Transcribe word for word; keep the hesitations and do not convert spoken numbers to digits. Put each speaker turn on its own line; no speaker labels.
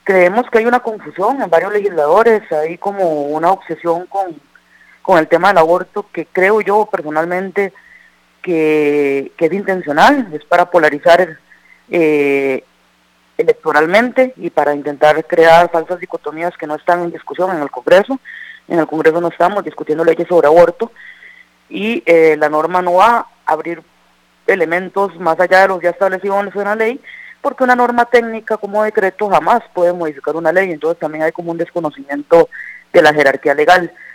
creemos que hay una confusión en varios legisladores, hay como una obsesión con, con el tema del aborto que creo yo personalmente que, que es intencional, es para polarizar eh, electoralmente y para intentar crear falsas dicotomías que no están en discusión en el Congreso. En el Congreso no estamos discutiendo leyes sobre aborto y eh, la norma no va a abrir elementos más allá de los ya establecidos en la ley, porque una norma técnica como decreto jamás puede modificar una ley, entonces también hay como un desconocimiento de la jerarquía legal.